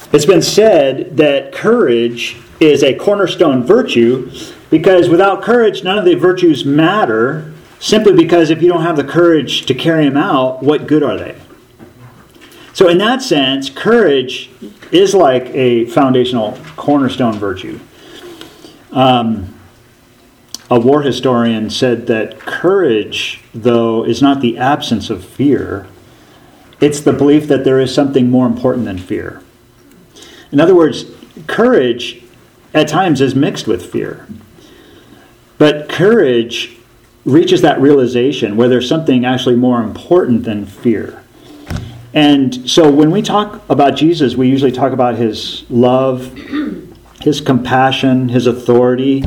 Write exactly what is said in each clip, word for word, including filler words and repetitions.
It's been said that courage is a cornerstone virtue because without courage, none of the virtues matter, simply because if you don't have the courage to carry them out, what good are they? So in that sense, courage is like a foundational cornerstone virtue. Um, a war historian said that courage, though, is not the absence of fear. It's the belief that there is something more important than fear. In other words, courage at times is mixed with fear. But courage reaches that realization where there's something actually more important than fear. And so when we talk about Jesus, we usually talk about his love, his compassion, his authority.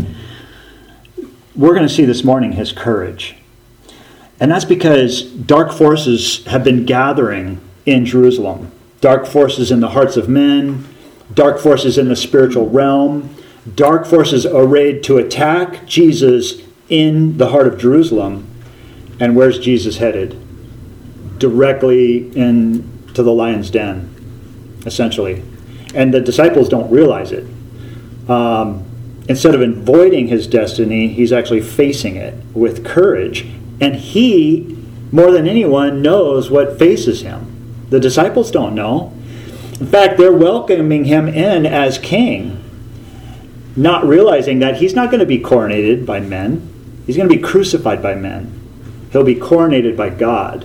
We're going to see this morning his courage. And that's because dark forces have been gathering in Jerusalem. Dark forces in the hearts of men, dark forces in the spiritual realm, dark forces arrayed to attack Jesus in the heart of Jerusalem. And where's Jesus headed? Directly into the lion's den, essentially. And the disciples don't realize it. Um, instead of avoiding his destiny, he's actually facing it with courage. And he, more than anyone, knows what faces him. The disciples don't know. In fact, they're welcoming him in as king, not realizing that he's not going to be coronated by men. He's going to be crucified by men. He'll be coronated by God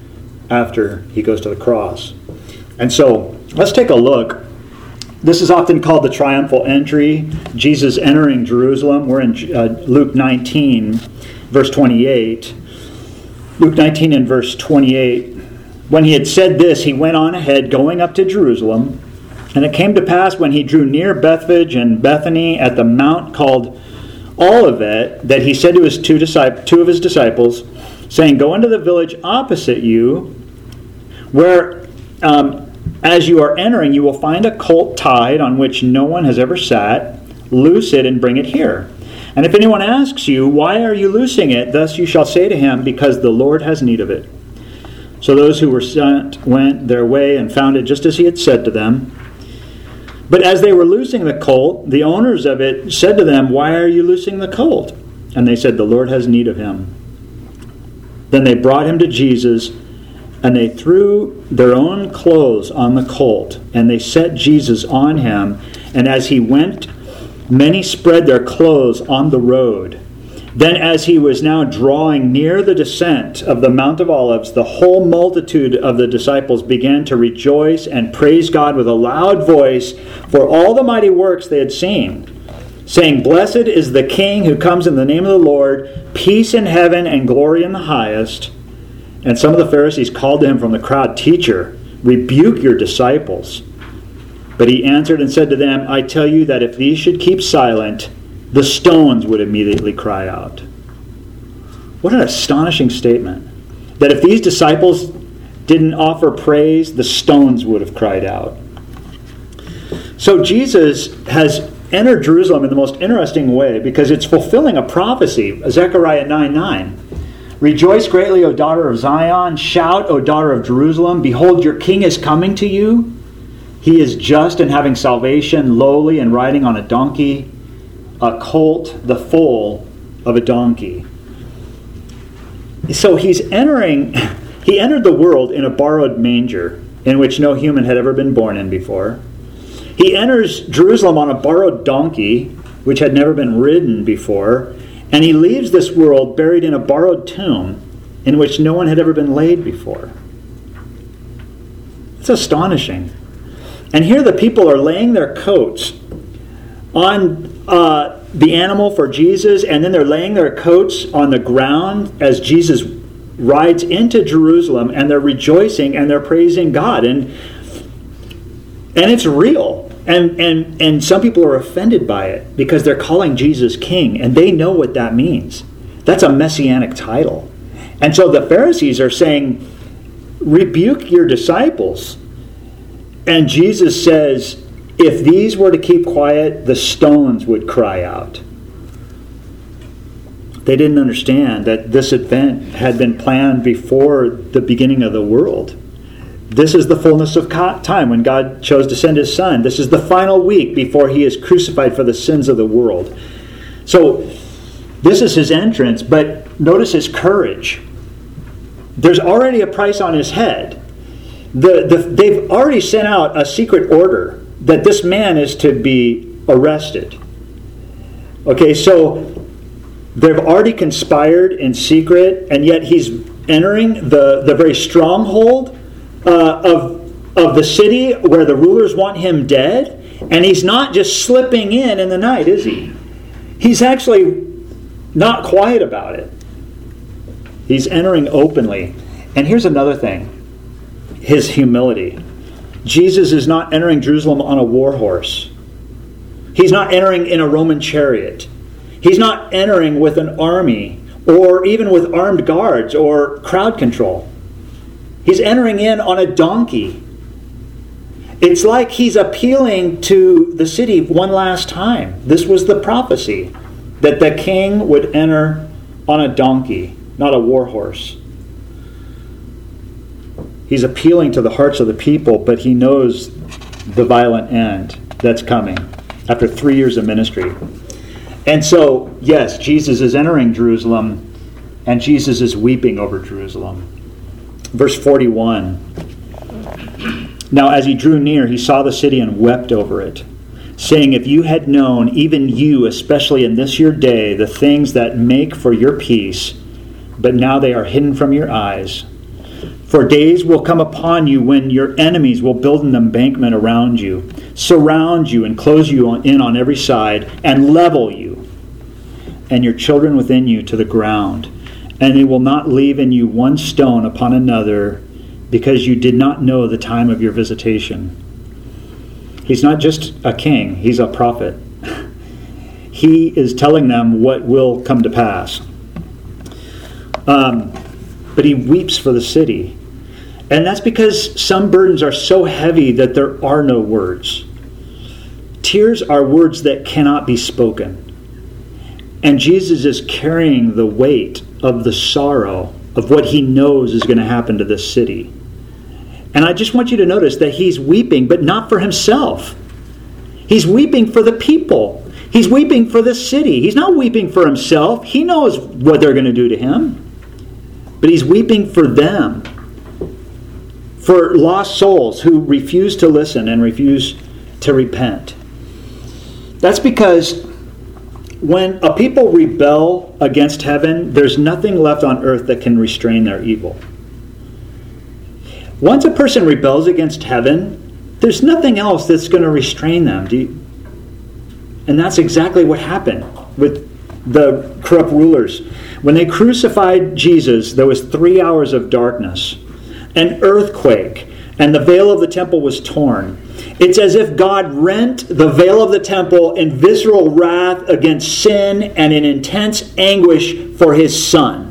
after he goes to the cross. And so, let's take a look. This is often called the triumphal entry. Jesus entering Jerusalem. We're in uh, Luke nineteen, verse twenty-eight. Luke nineteen and verse twenty-eight. When he had said this, he went on ahead, going up to Jerusalem. And it came to pass when he drew near Bethphage and Bethany at the mount called Olivet, that he said to his two, disciples, two of his disciples, saying, "Go into the village opposite you, where um, as you are entering, you will find a colt tied on which no one has ever sat. Loose it and bring it here. And if anyone asks you, 'Why are you loosing it?' thus you shall say to him, 'Because the Lord has need of it.'" So those who were sent went their way and found it just as he had said to them. But as they were loosing the colt, the owners of it said to them, "Why are you loosing the colt?" And they said, "The Lord has need of him." Then they brought him to Jesus, and they threw their own clothes on the colt, and they set Jesus on him. And as he went, many spread their clothes on the road. Then as he was now drawing near the descent of the Mount of Olives, the whole multitude of the disciples began to rejoice and praise God with a loud voice for all the mighty works they had seen, saying, "Blessed is the King who comes in the name of the Lord, peace in heaven and glory in the highest." And some of the Pharisees called to him from the crowd, "Teacher, rebuke your disciples." But he answered and said to them, "I tell you that if these should keep silent, the stones would immediately cry out." What an astonishing statement. That if these disciples didn't offer praise, the stones would have cried out. So Jesus has entered Jerusalem in the most interesting way because it's fulfilling a prophecy, Zechariah nine nine. "Rejoice greatly, O daughter of Zion. Shout, O daughter of Jerusalem. Behold, your king is coming to you. He is just and having salvation, lowly and riding on a donkey, a colt, the foal of a donkey." So he's entering, he entered the world in a borrowed manger in which no human had ever been born in before. He enters Jerusalem on a borrowed donkey which had never been ridden before. And he leaves this world buried in a borrowed tomb in which no one had ever been laid before. It's astonishing. And here the people are laying their coats on uh, the animal for Jesus, and then they're laying their coats on the ground as Jesus rides into Jerusalem, and they're rejoicing and they're praising God. And and it's real. And, and, and some people are offended by it because they're calling Jesus king, and they know what that means. That's a messianic title. And so the Pharisees are saying, "Rebuke your disciples." And Jesus says, if these were to keep quiet, the stones would cry out. They didn't understand that this event had been planned before the beginning of the world. This is the fullness of time when God chose to send his son. This is the final week before he is crucified for the sins of the world. So this is his entrance, but notice his courage. There's already a price on his head. The, the, they've already sent out a secret order that this man is to be arrested. Okay, so they've already conspired in secret, and yet he's entering the, the very stronghold uh, of, of the city where the rulers want him dead. And he's not just slipping in in the night, is he? He's actually not quiet about it. He's entering openly. And here's another thing. His humility. Jesus is not entering Jerusalem on a war horse. He's not entering in a Roman chariot. He's not entering with an army or even with armed guards or crowd control. He's entering in on a donkey. It's like he's appealing to the city one last time. This was the prophecy, that the king would enter on a donkey, not a war horse. He's appealing to the hearts of the people, but he knows the violent end that's coming after three years of ministry. And so, yes, Jesus is entering Jerusalem, and Jesus is weeping over Jerusalem. Verse forty-one. Now as he drew near, he saw the city and wept over it, saying, if you had known, even you, especially in this your day, the things that make for your peace, but now they are hidden from your eyes. For days will come upon you when your enemies will build an embankment around you, surround you and close you in on every side, and level you, and your children within you to the ground. And they will not leave in you one stone upon another, because you did not know the time of your visitation. He's not just a king, he's a prophet. He is telling them what will come to pass. Um, but he weeps for the city. And that's because some burdens are so heavy that there are no words. Tears are words that cannot be spoken. And Jesus is carrying the weight of the sorrow of what he knows is going to happen to this city. And I just want you to notice that he's weeping, but not for himself. He's weeping for the people. He's weeping for the city. He's not weeping for himself. He knows what they're going to do to him. But he's weeping for them. For lost souls who refuse to listen and refuse to repent. That's because when a people rebel against heaven, there's nothing left on earth that can restrain their evil. Once a person rebels against heaven, there's nothing else that's going to restrain them. Do you? And that's exactly what happened with the corrupt rulers. When they crucified Jesus, there was three hours of darkness, an earthquake, and the veil of the temple was torn. It's as if God rent the veil of the temple in visceral wrath against sin and in intense anguish for his son.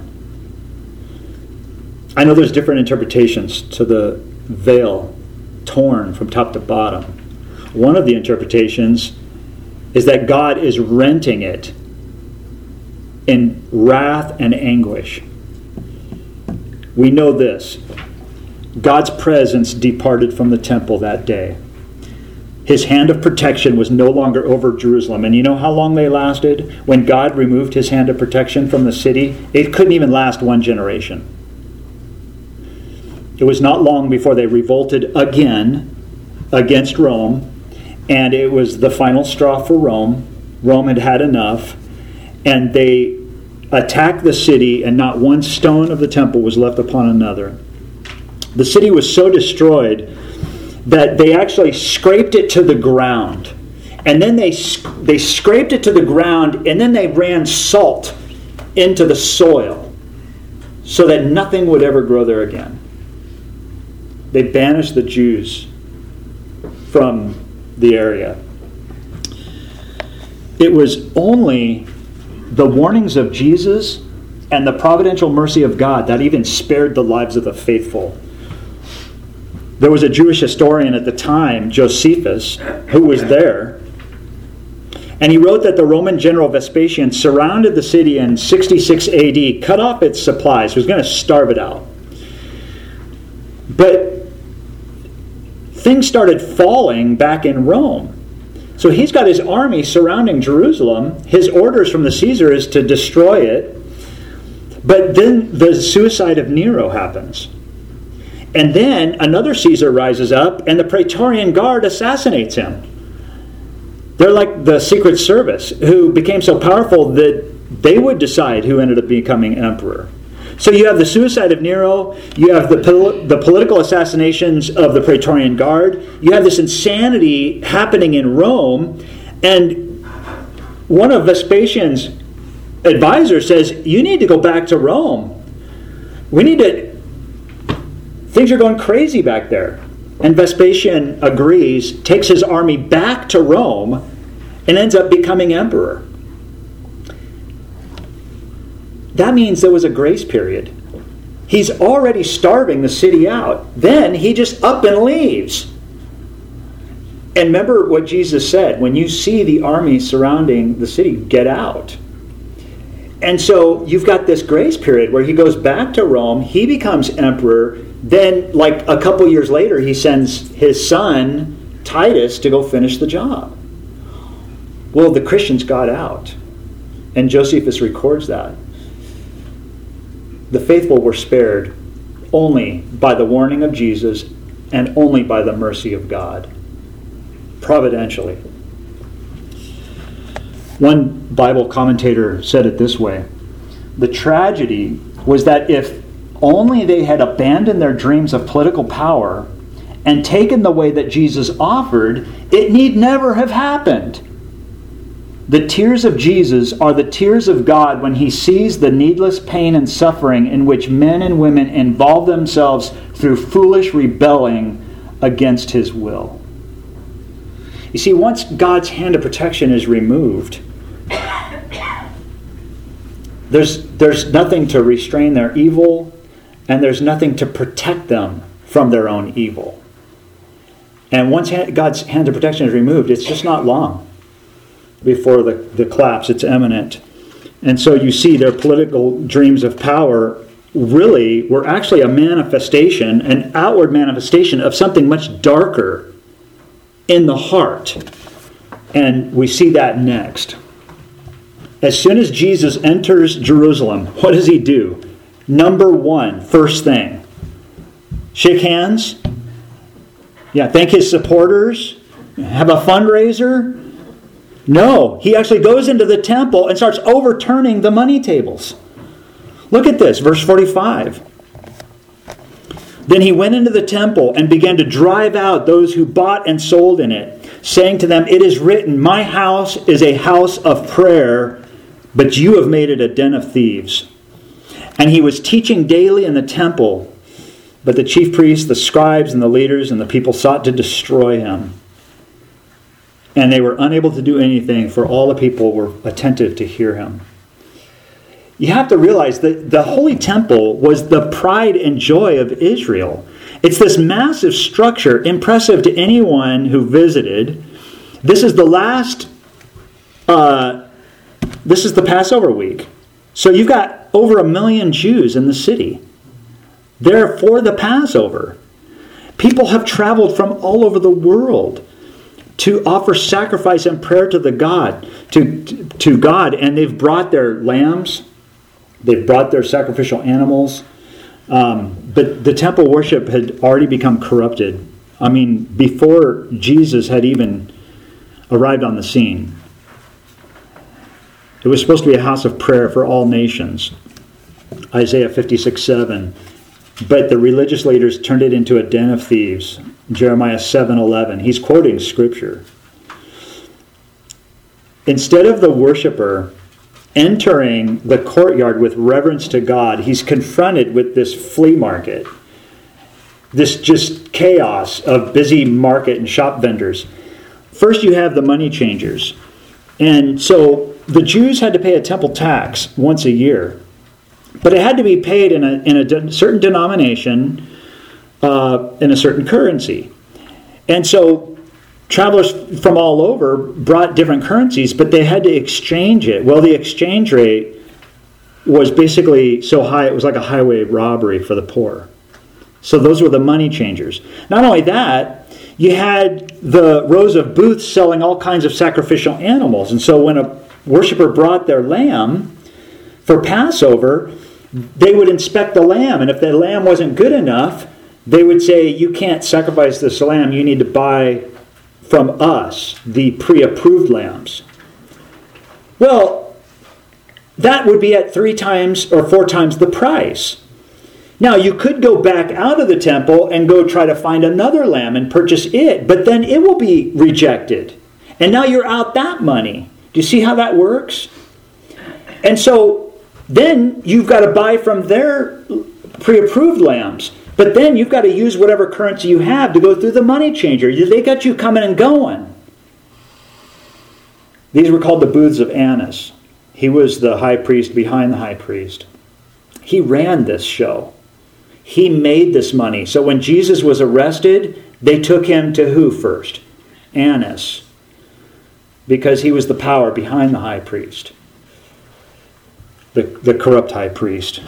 I know there's different interpretations to the veil torn from top to bottom. One of the interpretations is that God is renting it in wrath and anguish. We know this. God's presence departed from the temple that day. His hand of protection was no longer over Jerusalem. And you know how long they lasted? When God removed his hand of protection from the city, it couldn't even last one generation. It was not long before they revolted again against Rome, and it was the final straw for Rome. Rome had had enough, and they attacked the city, and not one stone of the temple was left upon another. The city was so destroyed that they actually scraped it to the ground. And then they they scraped it to the ground, and then they ran salt into the soil so that nothing would ever grow there again. They banished the Jews from the area. It was only the warnings of Jesus and the providential mercy of God that even spared the lives of the faithful. There was a Jewish historian at the time, Josephus, who was there. And he wrote that the Roman general Vespasian surrounded the city in sixty-six A D, cut off its supplies, was going to starve it out. But things started falling back in Rome. So he's got his army surrounding Jerusalem. His orders from the Caesar is to destroy it. But then the suicide of Nero happens. And then another Caesar rises up, and the Praetorian Guard assassinates him. They're like the Secret Service, who became so powerful that they would decide who ended up becoming emperor. So you have the suicide of Nero, you have the, pol- the political assassinations of the Praetorian Guard, you have this insanity happening in Rome, and one of Vespasian's advisors says, you need to go back to Rome. We need to... Things are going crazy back there. And Vespasian agrees, takes his army back to Rome, and ends up becoming emperor. That means there was a grace period. He's already starving the city out. Then he just up and leaves. And remember what Jesus said, when you see the army surrounding the city, get out. And so you've got this grace period where he goes back to Rome, he becomes emperor, then like a couple years later he sends his son Titus to go finish the job. Well, the Christians got out, and Josephus records that. The faithful were spared only by the warning of Jesus and only by the mercy of God, providentially. One Bible commentator said it this way: the tragedy was that if only they had abandoned their dreams of political power and taken the way that Jesus offered, it need never have happened. The tears of Jesus are the tears of God when he sees the needless pain and suffering in which men and women involve themselves through foolish rebelling against his will. You see, once God's hand of protection is removed, there's, there's nothing to restrain their evil, and there's nothing to protect them from their own evil. And once God's hand of protection is removed, it's just not long before the, the collapse. It's imminent. And so you see their political dreams of power really were actually a manifestation, an outward manifestation of something much darker in the heart. And we see that next. As soon as Jesus enters Jerusalem, what does he do? Number one, first thing, shake hands. Yeah, thank his supporters. Have a fundraiser. No, he actually goes into the temple and starts overturning the money tables. Look at this, verse forty-five. Then he went into the temple and began to drive out those who bought and sold in it, saying to them, "It is written, my house is a house of prayer, but you have made it a den of thieves." And he was teaching daily in the temple, but the chief priests, the scribes, and the leaders, and the people sought to destroy him. And they were unable to do anything, for all the people were attentive to hear him. You have to realize that the Holy Temple was the pride and joy of Israel. It's this massive structure, impressive to anyone who visited. This is the last, uh, this is the Passover week. So you've got over a million Jews in the city. They're for the Passover. People have traveled from all over the world to offer sacrifice and prayer to the God, to, to God, and they've brought their lambs, they've brought their sacrificial animals, um, but the temple worship had already become corrupted. I mean, before Jesus had even arrived on the scene. It was supposed to be a house of prayer for all nations, Isaiah fifty-six seven. But the religious leaders turned it into a den of thieves, Jeremiah seven eleven. He's quoting Scripture. Instead of the worshiper entering the courtyard with reverence to God, he's confronted with this flea market, this just chaos of busy market and shop vendors. First you have the money changers. And so the Jews had to pay a temple tax once a year. But it had to be paid in a, in a de- certain denomination, uh, in a certain currency. And so travelers from all over brought different currencies, but they had to exchange it. Well, the exchange rate was basically so high, it was like a highway robbery for the poor. So those were the money changers. Not only that, you had the rows of booths selling all kinds of sacrificial animals. And so when a worshiper brought their lamb for Passover, they would inspect the lamb. And if the lamb wasn't good enough, they would say, you can't sacrifice this lamb. You need to buy from us the pre-approved lambs. Well, that would be at three times or four times the price. Now, you could go back out of the temple and go try to find another lamb and purchase it, but then it will be rejected. And now you're out that money. Do you see how that works? And so then you've got to buy from their pre-approved lambs. But then you've got to use whatever currency you have to go through the money changer. They got you coming and going. These were called the booths of Annas. He was the high priest behind the high priest. He ran this show. He made this money. So when Jesus was arrested, they took him to who first? Annas. Because he was the power behind the high priest. The, the corrupt high priest.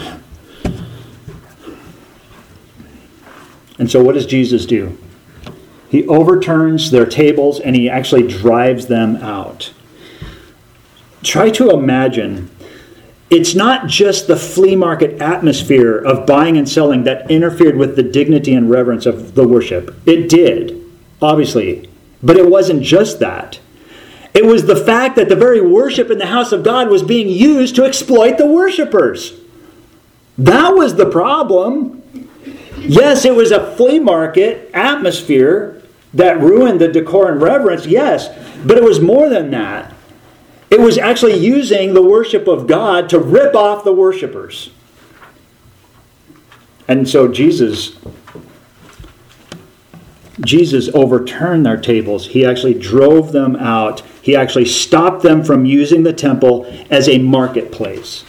And so what does Jesus do? He overturns their tables and he actually drives them out. Try to imagine, it's not just the flea market atmosphere of buying and selling that interfered with the dignity and reverence of the worship. It did, obviously. But it wasn't just that. It was the fact that the very worship in the house of God was being used to exploit the worshipers. That was the problem. Yes, it was a flea market atmosphere that ruined the decor and reverence, yes. But it was more than that. It was actually using the worship of God to rip off the worshipers. And so Jesus, Jesus overturned their tables. He actually drove them out. He actually stopped them from using the temple as a marketplace.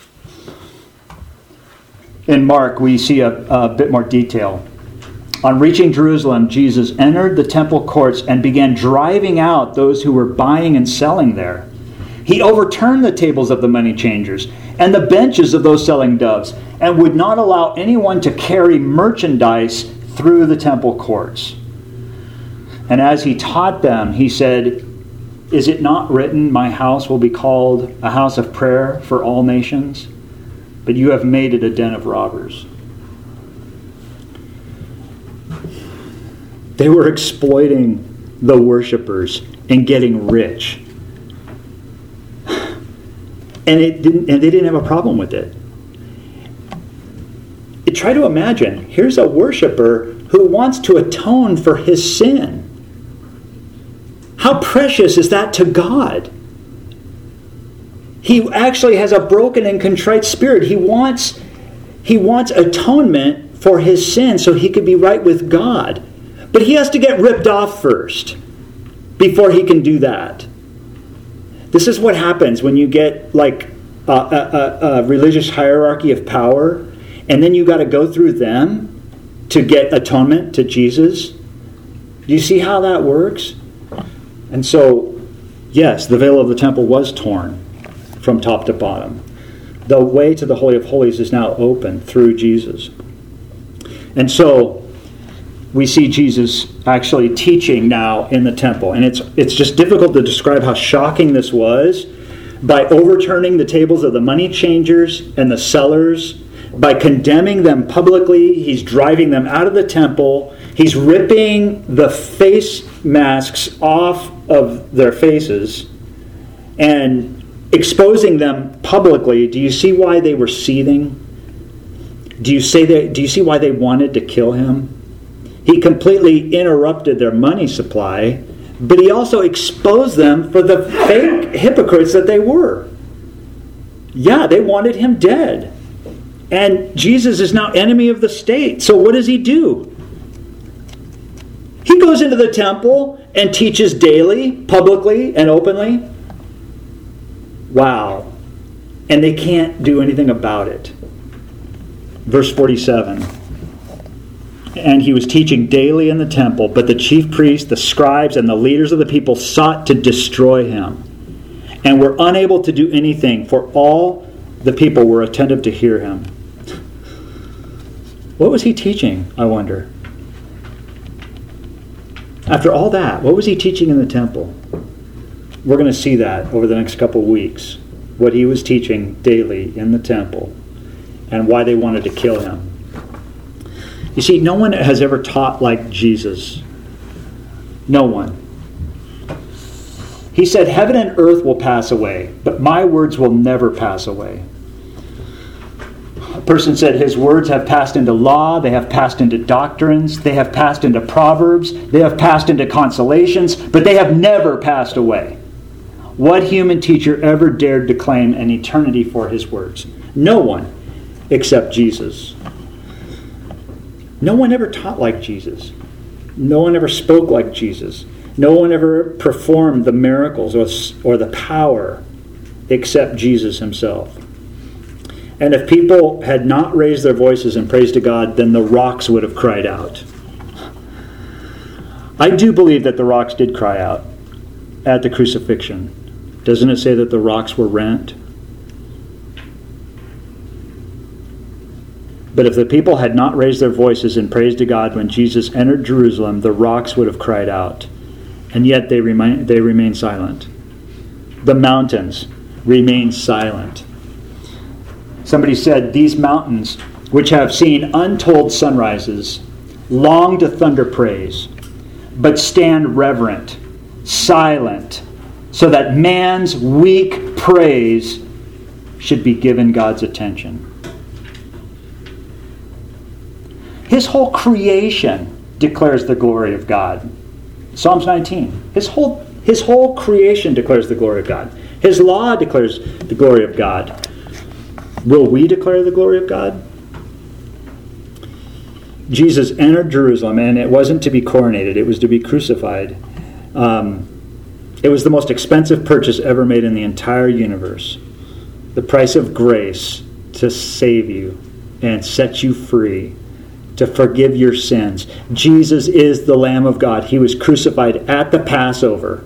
In Mark, we see a, a bit more detail. On reaching Jerusalem, Jesus entered the temple courts and began driving out those who were buying and selling there. He overturned the tables of the money changers and the benches of those selling doves, and would not allow anyone to carry merchandise through the temple courts. And as he taught them, he said, "Is it not written, my house will be called a house of prayer for all nations? But you have made it a den of robbers." They were exploiting the worshipers and getting rich. And it didn't and they didn't have a problem with it. Try to imagine, here's a worshiper who wants to atone for his sin. How precious is that to God? He actually has a broken and contrite spirit. He wants, he wants atonement for his sin so he could be right with God. But he has to get ripped off first before he can do that. This is what happens when you get like a, a, a religious hierarchy of power, and then you got to go through them to get atonement to Jesus. Do you see how that works? And so, yes, the veil of the temple was torn from top to bottom. The way to the Holy of Holies is now open through Jesus. And so we see Jesus actually teaching now in the temple. And it's it's just difficult to describe how shocking this was. By overturning the tables of the money changers and the sellers, by condemning them publicly, he's driving them out of the temple. He's ripping the face masks off of their faces and exposing them publicly. Do you see why they were seething? Do you say that? Do you see why they wanted to kill him? He completely interrupted their money supply, but he also exposed them for the fake hypocrites that they were. Yeah, they wanted him dead. And Jesus is now enemy of the state. So what does he do? He goes into the temple and teaches daily, publicly, and openly. Wow. And they can't do anything about it. Verse forty-seven. And he was teaching daily in the temple, but the chief priests, the scribes, and the leaders of the people sought to destroy him, and were unable to do anything, for all the people were attentive to hear him. What was he teaching, I wonder? After all that, what was he teaching in the temple? We're going to see that over the next couple of weeks, what he was teaching daily in the temple and why they wanted to kill him. You see, no one has ever taught like Jesus. No one. He said, heaven and earth will pass away, but my words will never pass away. A person said his words have passed into law, they have passed into doctrines, they have passed into proverbs, they have passed into consolations, but they have never passed away. What human teacher ever dared to claim an eternity for his words? No one, except Jesus. No one ever taught like Jesus. No one ever spoke like Jesus. No one ever performed the miracles or, or the power except Jesus himself. And if people had not raised their voices in praise to God, then the rocks would have cried out. I do believe that the rocks did cry out at the crucifixion. Doesn't it say that the rocks were rent? But if the people had not raised their voices in praise to God when Jesus entered Jerusalem, the rocks would have cried out. And yet they remain, they remain silent. The mountains remain silent. Somebody said, these mountains, which have seen untold sunrises, long to thunder praise, but stand reverent, silent, so that man's weak praise should be given God's attention. His whole creation declares the glory of God. Psalms nineteen. His whole, his whole creation declares the glory of God. His law declares the glory of God. Will we declare the glory of God? Jesus entered Jerusalem, and it wasn't to be coronated. It was to be crucified. Um, it was the most expensive purchase ever made in the entire universe. The price of grace to save you and set you free, to forgive your sins. Jesus is the Lamb of God. He was crucified at the Passover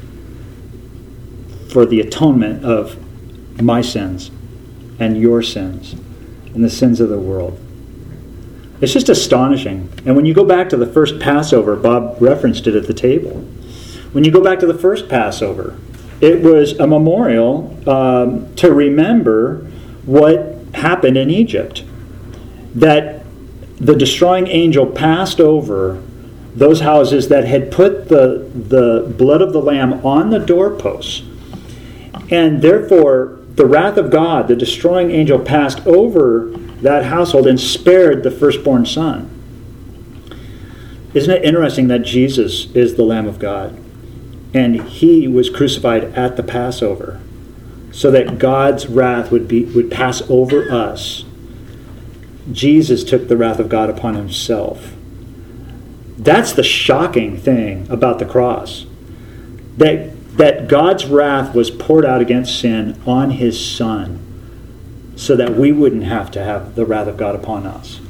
for the atonement of my sins and your sins and the sins of the world. It's just astonishing. And when you go back to the first Passover, Bob referenced it at the table. When you go back to the first Passover, it was a memorial um, to remember what happened in Egypt. That the destroying angel passed over those houses that had put the, the blood of the lamb on the doorposts. And therefore, the wrath of God, the destroying angel, passed over that household and spared the firstborn son. Isn't it interesting that Jesus is the Lamb of God? And he was crucified at the Passover so that God's wrath would be would pass over us. Jesus took the wrath of God upon himself. That's the shocking thing about the cross. That, that God's wrath was poured out against sin on his Son so that we wouldn't have to have the wrath of God upon us.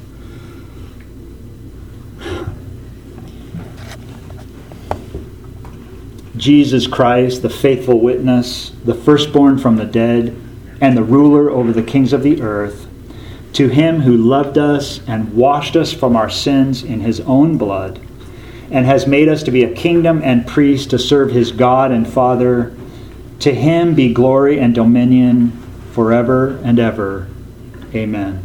Jesus Christ, the faithful witness, the firstborn from the dead, and the ruler over the kings of the earth, to him who loved us and washed us from our sins in his own blood, and has made us to be a kingdom and priests to serve his God and Father, to him be glory and dominion forever and ever. Amen.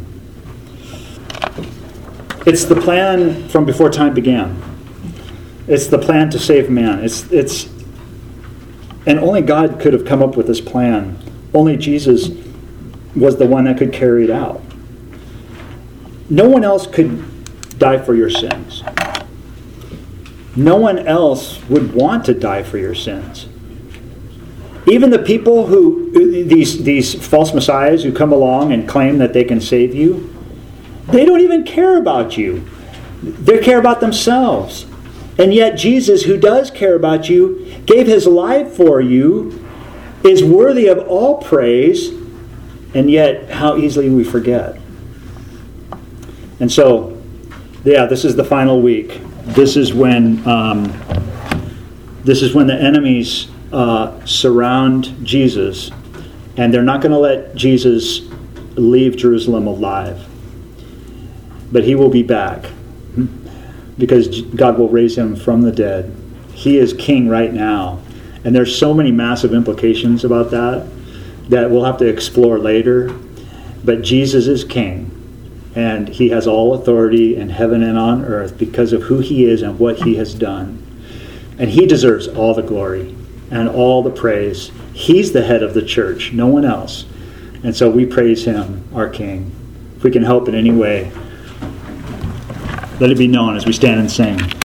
It's the plan from before time began. It's the plan to save man. It's it's and only God could have come up with this plan. Only Jesus was the one that could carry it out. No one else could die for your sins. No one else would want to die for your sins. Even the people who, these, these false messiahs who come along and claim that they can save you, they don't even care about you. They care about themselves. And yet Jesus, who does care about you, gave his life for you, is worthy of all praise, and yet how easily we forget. And so, yeah, this is the final week. This is when um, this is when the enemies uh, surround Jesus, and they're not going to let Jesus leave Jerusalem alive. But he will be back. because God will raise him from the dead. He is king right now. And there's so many massive implications about that that we'll have to explore later. But Jesus is king. And he has all authority in heaven and on earth because of who he is and what he has done. And he deserves all the glory and all the praise. He's the head of the church, no one else. And so we praise him, our king. If we can help in any way, let it be known as we stand and sing.